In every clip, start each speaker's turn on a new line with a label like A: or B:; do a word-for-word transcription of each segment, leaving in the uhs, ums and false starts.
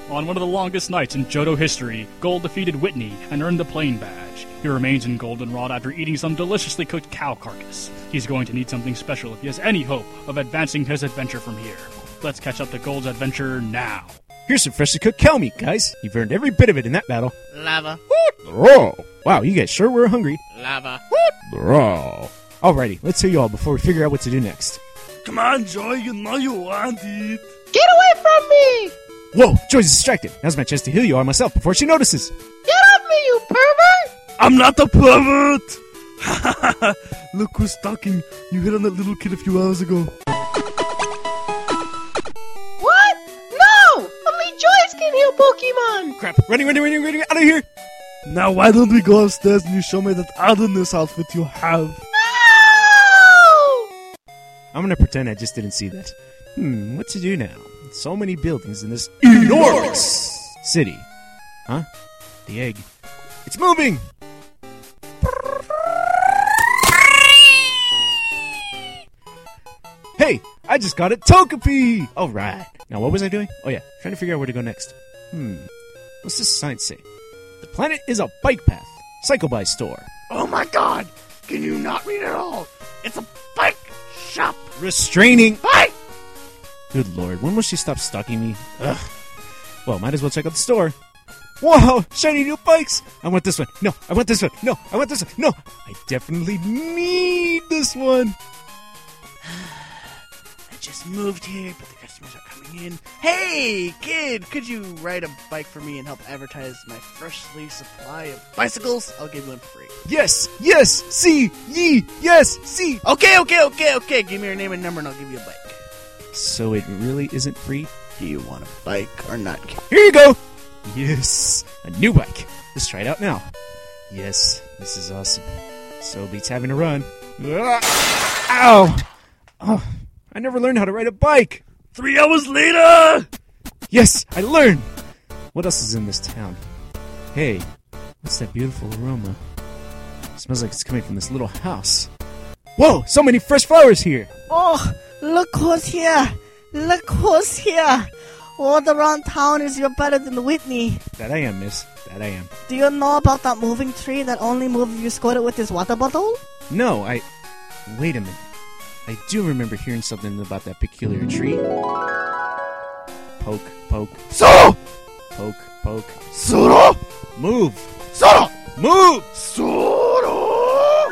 A: On one of the longest nights in Johto history, Gold defeated Whitney and earned the Plane Badge. He remains in Goldenrod after eating some deliciously cooked cow carcass. He's going to need something special if he has any hope of advancing his adventure from here. Let's catch up to Gold's adventure now.
B: Here's some freshly cooked cow meat, guys. You've earned every bit of it in that battle.
C: Lava.
B: Oh, wow, you guys sure were hungry.
C: Lava.
B: Oh. Alrighty, let's hear you all before we figure out what to do next.
D: Come on, Joy, you know you want it.
E: Get away from me!
B: Whoa, Joy's distracted. Now's my chance to heal you all myself before she notices.
E: Get off me, you pervert!
D: I'm not a pervert! Look who's talking. You hit on that little kid a few hours ago.
E: What? No! Only Joyce can heal Pokemon!
B: Crap, running, running, running, running, out of here!
D: Now why don't we go upstairs and you show me that otherness outfit you have?
E: No!
B: I'm gonna pretend I just didn't see that. Hmm, what to do now? So many buildings in this enormous city. Huh? The egg. It's moving! Hey, I just got it, Togepi! Alright. Now what was I doing? Oh yeah, trying to figure out where to go next. Hmm. What's this sign say? The planet is a bike path. Cycle Buy store.
C: Oh my god! Can you not read it all? It's a bike shop!
B: Restraining.
C: Bike!
B: Good lord, when will she stop stalking me? Ugh. Well, might as well check out the store. Whoa, shiny new bikes! I want this one. No, I want this one. No, I want this one. No, I definitely need this one.
C: I just moved here, but the customers are coming in. Hey, kid, could you ride a bike for me and help advertise my freshly supply of bicycles? I'll give you one for free.
B: Yes, yes, see, ye, yes, see.
C: Okay, okay, okay, okay. Give me your name and number and I'll give you a bike.
B: So it really isn't free?
C: Do you want a bike or not, kid?
B: Here you go! Yes, a new bike. Let's try it out now. Yes, this is awesome. So beats having to run. Ow! Oh, I never learned how to ride a bike.
D: Three hours later!
B: Yes, I learned! What else is in this town? Hey, what's that beautiful aroma? It smells like it's coming from this little house. Whoa, so many fresh flowers here!
F: Oh, look who's here! Look who's here! All around town is you're better than Whitney.
B: That I am, miss. That I am.
F: Do you know about that moving tree that only moves if you squirt it with his water bottle?
B: No, I... Wait a minute. I do remember hearing something about that peculiar tree. Poke, poke.
D: Soro!
B: Poke, poke.
D: Soro!
B: Move!
D: Soro!
B: Move!
D: Soro!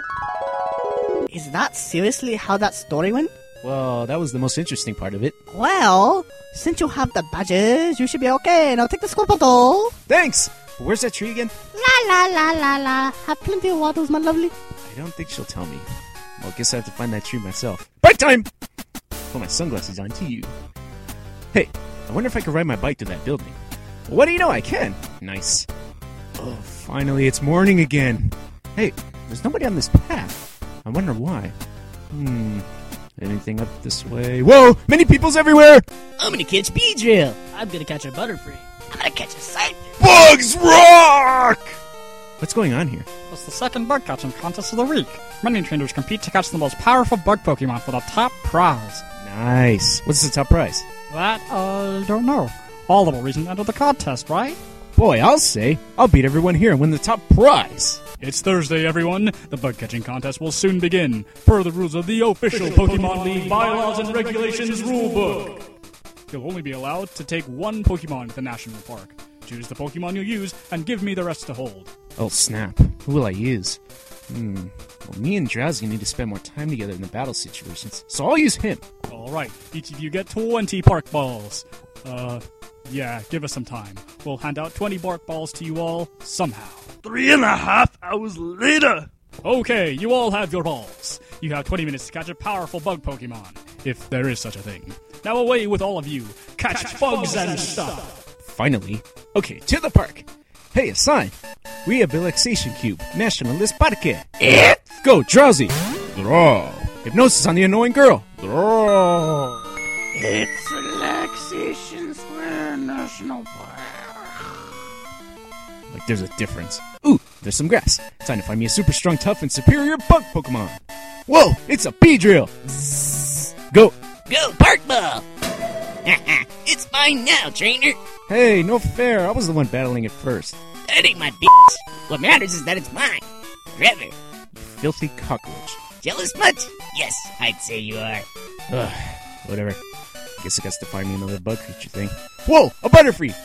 F: Is that seriously how that story went?
B: Well, that was the most interesting part of it.
F: Well, since you have the badges, you should be okay. Now take the squirt bottle.
B: Thanks! But where's that tree again?
F: La la la la la. Have plenty of water, my lovely.
B: I don't think she'll tell me. Well, I guess I have to find that tree myself. Bike time! Put my sunglasses on to you. Hey, I wonder if I could ride my bike to that building. Well, what do you know? I can. Nice. Oh, finally, it's morning again. Hey, there's nobody on this path. I wonder why. Hmm. Anything up this way? Whoa! Many people's everywhere!
G: I'm gonna catch Beedrill. I'm gonna catch a Butterfree. I'm gonna catch a Scyther.
B: Bugs rock! What's going on here?
A: It's the second bug catching contest of the week. Many trainers compete to catch the most powerful bug Pokemon for the top prize.
B: Nice. What's the top prize?
A: That, uh, I don't know. All the more reason to enter the contest, right?
B: Boy, I'll say, I'll beat everyone here and win the top prize.
A: It's Thursday, everyone. The bug catching contest will soon begin, per the rules of the official Pokemon League bylaws and regulations rulebook. You'll only be allowed to take one Pokemon to the national park. Choose the Pokemon you'll use and give me the rest to hold.
B: Oh, snap. Who will I use? Hmm. Well, me and Drowsy need to spend more time together in the battle situations, so I'll use him.
A: Alright, each of you get twenty Park Balls. Uh, yeah, give us some time. We'll hand out twenty Bark Balls to you all, somehow.
D: Three and a half hours later!
A: Okay, you all have your balls. You have twenty minutes to catch a powerful bug Pokemon, if there is such a thing. Now away with all of you. Catch, catch bugs, bugs and stuff.
B: Finally. Okay, to the park. Hey, a sign. Rehabilitation Cube. Nationalist Parque.
C: It.
B: Go, Drowsy. Draw. Hypnosis on the annoying girl. Draw.
C: It's Relaxation Square National Park.
B: Like there's a difference. Ooh, there's some grass. Time to find me a super strong, tough, and superior bug Pokemon. Whoa, it's a Beedrill. Go.
G: Go, Park Ball. It's mine now, trainer.
B: Hey, no fair. I was the one battling it first.
G: That ain't my bitch. What matters is that it's mine. Forever.
B: Filthy cockroach.
G: Jealous much? Yes, I'd say you are.
B: Ugh, whatever. Guess I got to find me another bug creature thing. Whoa, a Butterfree!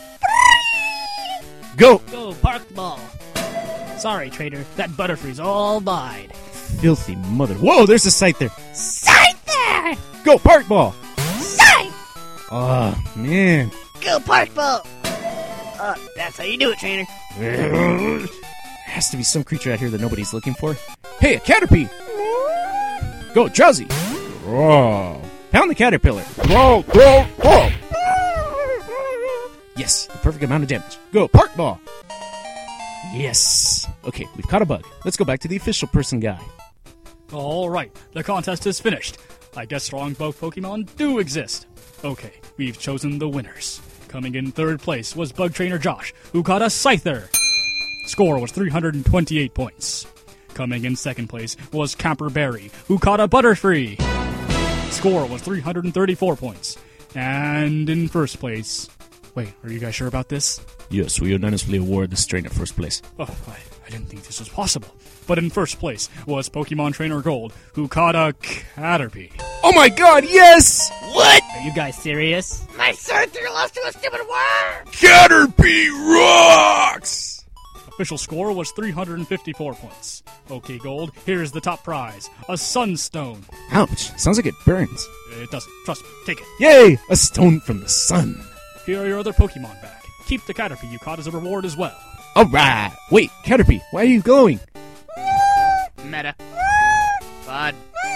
B: Go!
G: Go, park ball. Sorry, trader. That Butterfree's all mine.
B: Filthy mother. Whoa, there's a sight there.
G: Sight there!
B: Go, park ball!
G: Sight!
B: Oh, man.
E: Go park ball. Uh, that's how you do it, trainer.
B: There has to be some creature out here that nobody's looking for. Hey, a Caterpie! Go, Drowsy! Whoa. Pound the caterpillar. Whoa, whoa, whoa! Yes, the perfect amount of damage. Go, park ball! Yes. Okay, we've caught a bug. Let's go back to the official person guy.
A: Alright, the contest is finished. I guess strong both Pokemon do exist. Okay, we've chosen the winners. Coming in third place was Bug Trainer Josh, who caught a Scyther. Score was three hundred twenty-eight points. Coming in second place was Camper Barry, who caught a Butterfree. Score was three hundred thirty-four points. And in first place... Wait, are you guys sure about this?
B: Yes, we unanimously award this trainer first place.
A: Oh, I, I didn't think this was possible. But in first place was Pokemon Trainer Gold, who caught a Caterpie.
B: Oh my god, yes!
G: What? Are you guys serious?
E: My sword threw lost to a stupid word.
B: Caterpie rocks!
A: Official score was three hundred fifty-four points. Okay, Gold, here's the top prize, a Sunstone.
B: Ouch, sounds like it burns.
A: It doesn't. Trust me, take it.
B: Yay, a stone from the sun.
A: Here are your other Pokemon back. Keep the Caterpie you caught as a reward as well.
B: Alright! Wait, Caterpie, why are you going?
C: Meta. Pod.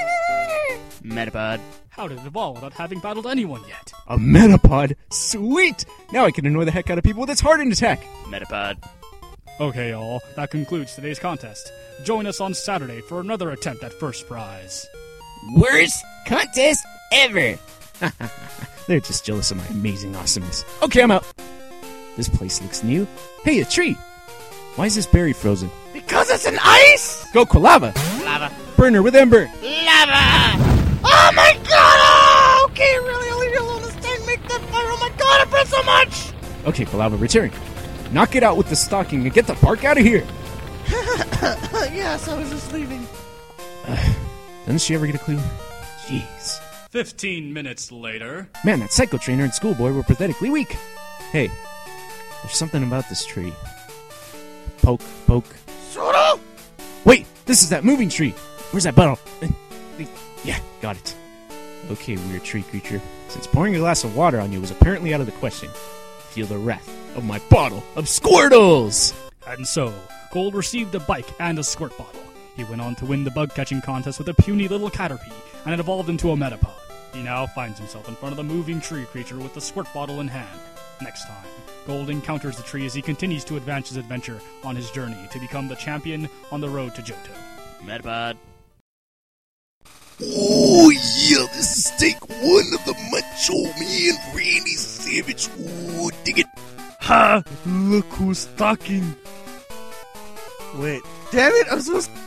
C: Metapod.
A: How did it evolve without having battled anyone yet?
B: A Metapod? Sweet! Now I can annoy the heck out of people with its hardened attack.
C: Metapod.
A: Okay, all, that concludes today's contest. Join us on Saturday for another attempt at first prize.
G: Worst contest ever.
B: They're just jealous of my amazing awesomeness. Okay, I'm out. This place looks new. Hey, a tree! Why is this berry frozen?
E: Because it's an ice.
B: Go, Quilava!
C: Lava.
B: Burn her with Ember!
E: Lava. Oh my god. Oh, okay, really, I'll leave you alone this time. Make that fire. Oh my god, it burns so much.
B: Okay, Quilava, return. Knock it out with the stocking and get the bark out of here!
E: Yes, I was just leaving.
B: Uh, doesn't she ever get a clue? Jeez.
A: Fifteen minutes later...
B: Man, that Psycho Trainer and Schoolboy were pathetically weak. Hey, there's something about this tree. Poke, poke.
E: Soto?
B: Wait, this is that moving tree. Where's that bottle? Yeah, got it. Okay, weird tree creature. Since pouring a glass of water on you was apparently out of the question, feel the wrath of my bottle of Squirtles!
A: And so, Gold received a bike and a squirt bottle. He went on to win the bug-catching contest with a puny little Caterpie, and it evolved into a Metapod. He now finds himself in front of the moving tree creature with the squirt bottle in hand. Next time, Gold encounters the tree as he continues to advance his adventure on his journey to become the champion on the road to Johto.
C: Metapod.
H: Oh yeah, this is take one of the Macho Man Randy Savage. Ooh, dig it.
D: Ha! Look who's talking.
C: Wait, damn it, I'm supposed to...